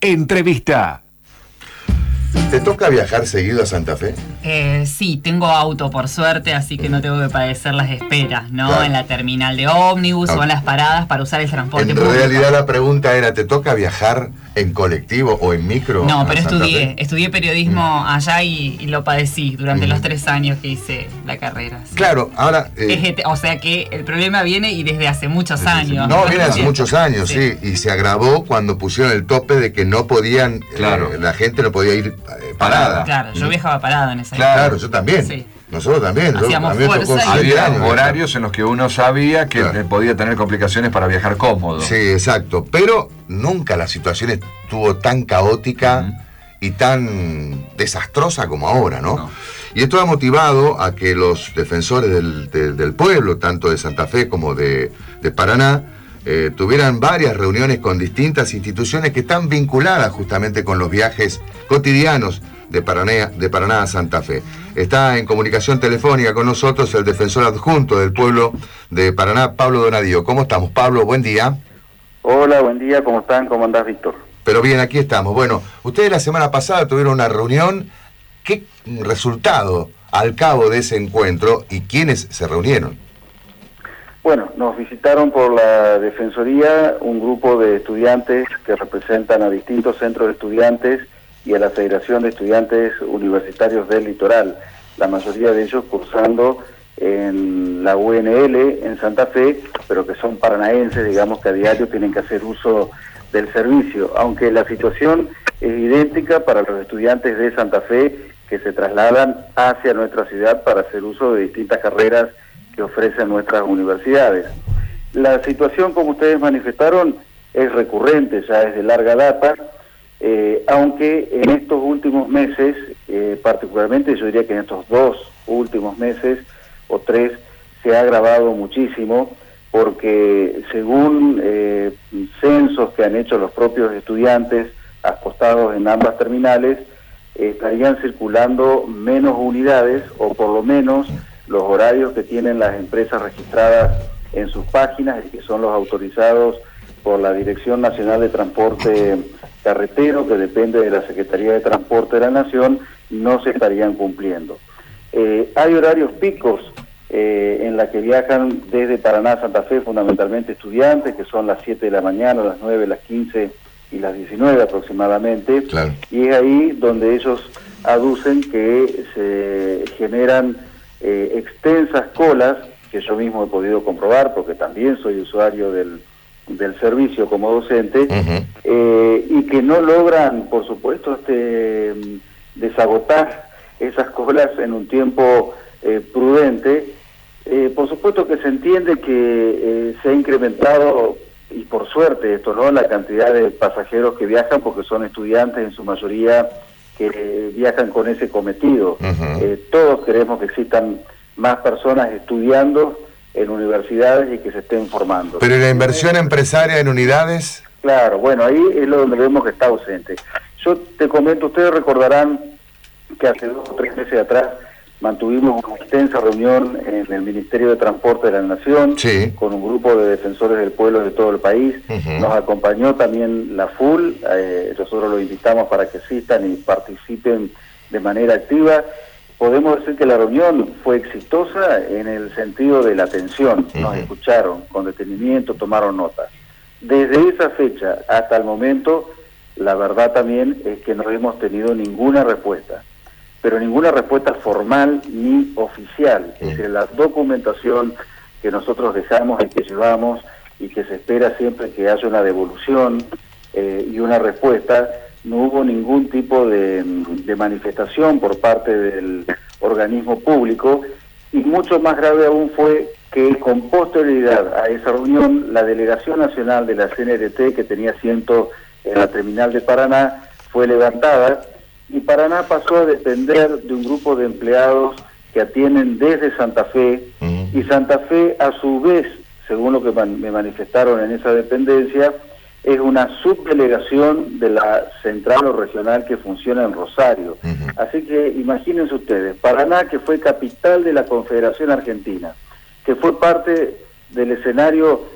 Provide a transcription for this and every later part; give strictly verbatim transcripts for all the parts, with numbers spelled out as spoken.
Entrevista. ¿Te toca viajar seguido a Santa Fe? Eh, sí, tengo auto por suerte, así que no tengo que padecer las esperas, ¿no? Claro. En la terminal de ómnibus No. o en las paradas para usar el transporte En público. realidad la pregunta era, ¿te toca viajar en colectivo o en micro? No, a pero Santa estudié, Fe? estudié periodismo Mm. allá y, y lo padecí durante Mm. los tres años que hice la carrera. Sí. Claro, ahora... eh, Es et- o sea que el problema viene y desde hace muchos años. No, viene hace Sí. muchos años, sí. y se agravó cuando pusieron el tope de que no podían, Claro. eh, la gente no podía ir eh, parada. Claro, yo viajaba parada en esa Claro, época. yo también. Sí. Nosotros también. Yo- Hacíamos a mí me tocó fuerza y- siete Había años, horarios en los que uno sabía que Claro. eh, podía tener complicaciones para viajar cómodo. Sí, exacto. Pero nunca la situación estuvo tan caótica Ujú. y tan desastrosa como ahora, ¿no? No. Y esto ha motivado a que los defensores del, de- del pueblo, tanto de Santa Fe como de, de Paraná, eh, tuvieran varias reuniones con distintas instituciones que están vinculadas justamente con los viajes cotidianos de Paraná, de Paraná a Santa Fe. Está en comunicación telefónica con nosotros el defensor adjunto del pueblo de Paraná, Pablo Donadío. ¿Cómo estamos, Pablo? Buen día. Hola, buen día, ¿cómo están? ¿Cómo andás, Víctor? Pero bien, aquí estamos. Bueno, ustedes la semana pasada tuvieron una reunión. ¿Qué resultado al cabo de ese encuentro y quiénes se reunieron? Bueno, nos visitaron por la Defensoría un grupo de estudiantes que representan a distintos centros de estudiantes y a la Federación de Estudiantes Universitarios del Litoral, la mayoría de ellos cursando en la U N L en Santa Fe, pero que son paranaenses, digamos que a diario tienen que hacer uso del servicio, aunque la situación es idéntica para los estudiantes de Santa Fe que se trasladan hacia nuestra ciudad para hacer uso de distintas carreras que ofrecen nuestras universidades. La situación, como ustedes manifestaron, es recurrente, ya es de larga data, eh, aunque en estos últimos meses, eh, particularmente yo diría que en estos dos últimos meses o tres, se ha agravado muchísimo, porque según eh, censos que han hecho los propios estudiantes apostados en ambas terminales, eh, estarían circulando menos unidades, o por lo menos los horarios que tienen las empresas registradas en sus páginas y que son los autorizados por la Dirección Nacional de Transporte Carretero, que depende de la Secretaría de Transporte de la Nación, no se estarían cumpliendo. Eh, hay horarios picos eh, en la que viajan desde Paraná a Santa Fe fundamentalmente estudiantes, que son las siete de la mañana, las nueve, las quince y las diecinueve aproximadamente, Claro. y es ahí donde ellos aducen que se generan eh, extensas colas, que yo mismo he podido comprobar porque también soy usuario del, del servicio como docente, Ujú. eh, y que no logran, por supuesto, este desagotar esas colas en un tiempo eh, prudente. Eh, por supuesto que se entiende que eh, se ha incrementado, y por suerte esto, ¿no?, la cantidad de pasajeros que viajan, porque son estudiantes en su mayoría que eh, viajan con ese cometido. Ujú. Eh, todos queremos que existan más personas estudiando en universidades y que se estén formando. Pero ¿y la inversión empresaria en unidades? Claro, bueno, ahí es lo donde vemos que está ausente. Yo te comento, ustedes recordarán que hace dos o tres meses atrás mantuvimos una extensa reunión en el Ministerio de Transporte de la Nación, Sí. con un grupo de defensores del pueblo de todo el país. Ujú. Nos acompañó también la F U L, eh, nosotros los invitamos para que asistan y participen de manera activa. Podemos decir que la reunión fue exitosa en el sentido de la atención, nos Ujú. escucharon con detenimiento, tomaron notas. Desde esa fecha hasta el momento, la verdad también es que no hemos tenido ninguna respuesta, pero ninguna respuesta formal ni oficial. Es decir, la documentación que nosotros dejamos y que llevamos y que se espera siempre que haya una devolución eh, y una respuesta, no hubo ningún tipo de, de manifestación por parte del organismo público, y mucho más grave aún fue que con posterioridad a esa reunión, la Delegación Nacional de la C N R T, que tenía asiento en la terminal de Paraná, fue levantada, y Paraná pasó a depender de un grupo de empleados que atienden desde Santa Fe, Ujú. y Santa Fe, a su vez, según lo que man- me manifestaron en esa dependencia, es una subdelegación de la central o regional que funciona en Rosario. Ujú. Así que imagínense ustedes, Paraná, que fue capital de la Confederación Argentina, que fue parte del escenario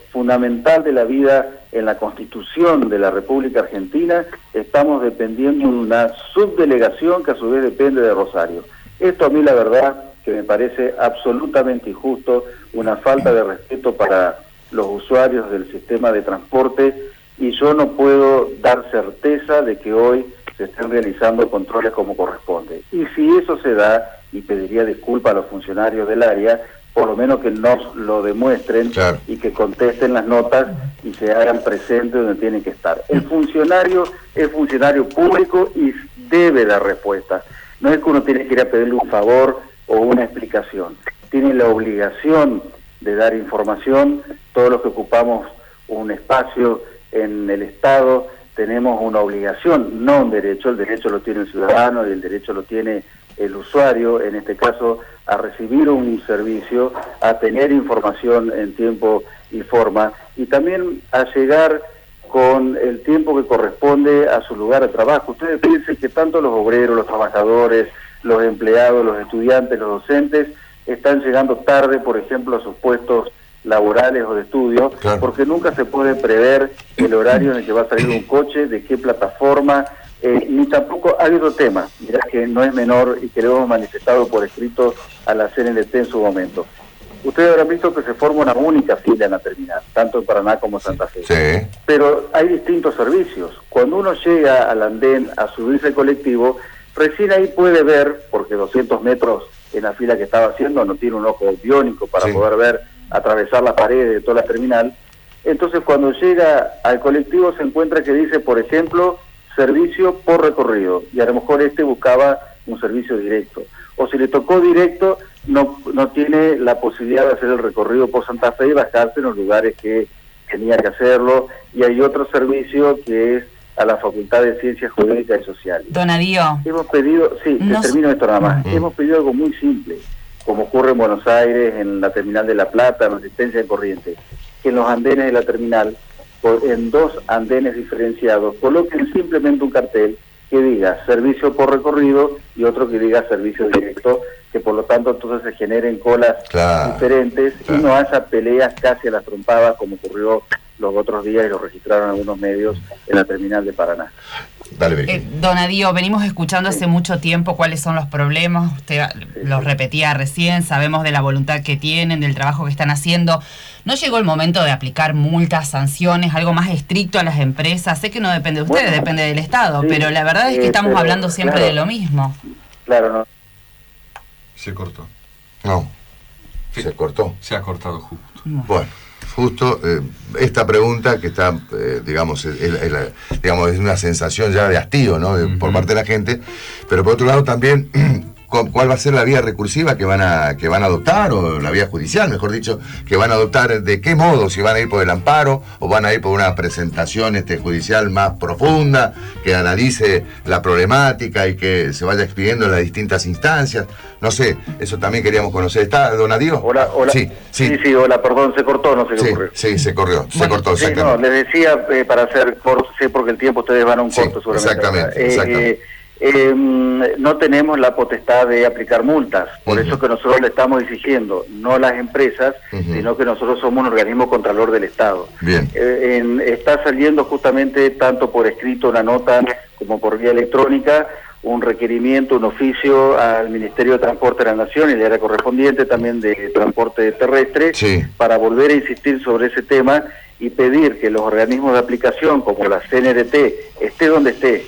fundamental de la vida en la Constitución de la República Argentina, estamos dependiendo de una subdelegación que a su vez depende de Rosario. Esto a mí la verdad que me parece absolutamente injusto, una falta de respeto para los usuarios del sistema de transporte, y yo no puedo dar certeza de que hoy se estén realizando controles como corresponde. Y si eso se da, y pediría disculpas a los funcionarios del área, por lo menos que nos lo demuestren, claro, y que contesten las notas y se hagan presentes donde tienen que estar. El funcionario es funcionario público y debe dar respuesta. No es que uno tiene que ir a pedirle un favor o una explicación. Tiene la obligación de dar información. Todos los que ocupamos un espacio en el Estado tenemos una obligación, no un derecho. El derecho lo tiene el ciudadano y el derecho lo tiene el usuario, en este caso, a recibir un servicio, a tener información en tiempo y forma, y también a llegar con el tiempo que corresponde a su lugar de trabajo. Ustedes piensen que tanto los obreros, los trabajadores, los empleados, los estudiantes, los docentes, están llegando tarde, por ejemplo, a sus puestos laborales o de estudio, claro, porque nunca se puede prever el horario en el que va a salir un coche, de qué plataforma, eh, ni tampoco hay otro tema, mirá que no es menor y que lo hemos manifestado por escrito a la C N L T en su momento. Ustedes habrán visto que se forma una única fila en la terminal, tanto en Paraná como en Santa Fe. Sí. Pero hay distintos servicios. Cuando uno llega al andén a subirse el colectivo, recién ahí puede ver, porque doscientos metros en la fila que estaba haciendo no tiene un ojo biónico para sí. poder ver, atravesar la pared de toda la terminal. Entonces cuando llega al colectivo se encuentra que dice, por ejemplo, servicio por recorrido, y a lo mejor este buscaba un servicio directo. O si le tocó directo, no no tiene la posibilidad de hacer el recorrido por Santa Fe y bajarse en los lugares que tenía que hacerlo. Y hay otro servicio que es a la Facultad de Ciencias Jurídicas y Sociales. Donadío. Hemos pedido, sí, no... termino esto nada más, uh-huh. hemos pedido algo muy simple, como ocurre en Buenos Aires, en la terminal de La Plata, en Resistencia de Corrientes, que en los andenes de la terminal, en dos andenes diferenciados, coloquen simplemente un cartel que diga servicio por recorrido y otro que diga servicio directo, que por lo tanto entonces se generen colas claro, diferentes claro. y no haya peleas casi a las trompadas como ocurrió los otros días y lo registraron algunos medios en la terminal de Paraná. Dale, eh, Donadío, venimos escuchando sí. hace mucho tiempo cuáles son los problemas, usted sí, los sí. repetía recién, sabemos de la voluntad que tienen, del trabajo que están haciendo. ¿No llegó el momento de aplicar multas, sanciones, algo más estricto a las empresas? Sé que no depende de ustedes, bueno, depende del Estado, sí, pero la verdad es que eh, estamos pero, hablando siempre claro, de lo mismo. Claro, no. Se cortó. No, se cortó. Se ha cortado justo. Bueno. Justo eh, esta pregunta que está, eh, digamos, es, es, es, digamos, es una sensación ya de hastío, ¿no? Uh-huh. Por parte de la gente, pero por otro lado también, ¿cuál va a ser la vía recursiva que van a que van a adoptar, o la vía judicial, mejor dicho, que van a adoptar? ¿De qué modo? ¿Si van a ir por el amparo o van a ir por una presentación este, judicial más profunda, que analice la problemática y que se vaya expidiendo en las distintas instancias? No sé, eso también queríamos conocer. ¿Está, Donadío? Hola, hola. Sí, sí, sí, sí, hola, perdón, se cortó, no sé qué sí, ocurrió. Sí, se corrió, se bueno, cortó, sí, exactamente. No, les decía, eh, para hacer corto, sé porque el tiempo ustedes van a un corto sí, seguramente. Exactamente, eh, exactamente. Eh, eh, no tenemos la potestad de aplicar multas, por uh-huh. eso que nosotros le estamos exigiendo, no las empresas, uh-huh. sino que nosotros somos un organismo contralor del Estado. Bien. Eh, en, está saliendo justamente, tanto por escrito una nota como por vía electrónica, un requerimiento, un oficio al Ministerio de Transporte de la Nación y el área correspondiente también de Transporte Terrestre, sí. para volver a insistir sobre ese tema y pedir que los organismos de aplicación, como la C N R T, esté donde esté,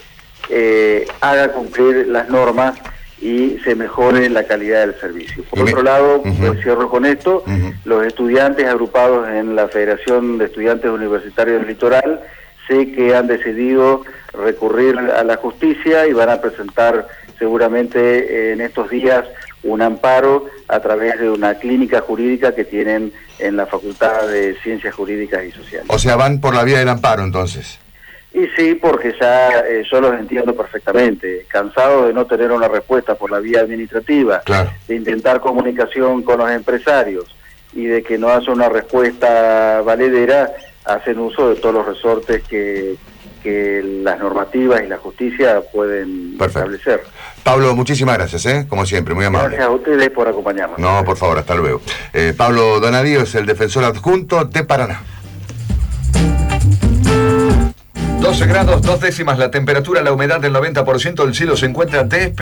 eh, haga cumplir las normas y se mejore la calidad del servicio. Por otro lado, uh-huh. pues cierro con esto, uh-huh. los estudiantes agrupados en la Federación de Estudiantes Universitarios del Litoral, sé que han decidido recurrir a la justicia y van a presentar seguramente en estos días un amparo a través de una clínica jurídica que tienen en la Facultad de Ciencias Jurídicas y Sociales. O sea, van por la vía del amparo entonces. Y sí, porque ya eh, yo los entiendo perfectamente, cansado de no tener una respuesta por la vía administrativa, claro. de intentar comunicación con los empresarios y de que no haya una respuesta valedera, hacen uso de todos los resortes que, que las normativas y la justicia pueden Perfecto. establecer. Pablo, muchísimas gracias, ¿eh? Como siempre, muy amable. Gracias a ustedes por acompañarnos. No, por favor, hasta luego. Eh, Pablo Donadío es el defensor adjunto de Paraná. doce grados, dos décimas la temperatura, la humedad del noventa por ciento, el cielo se encuentra despejado.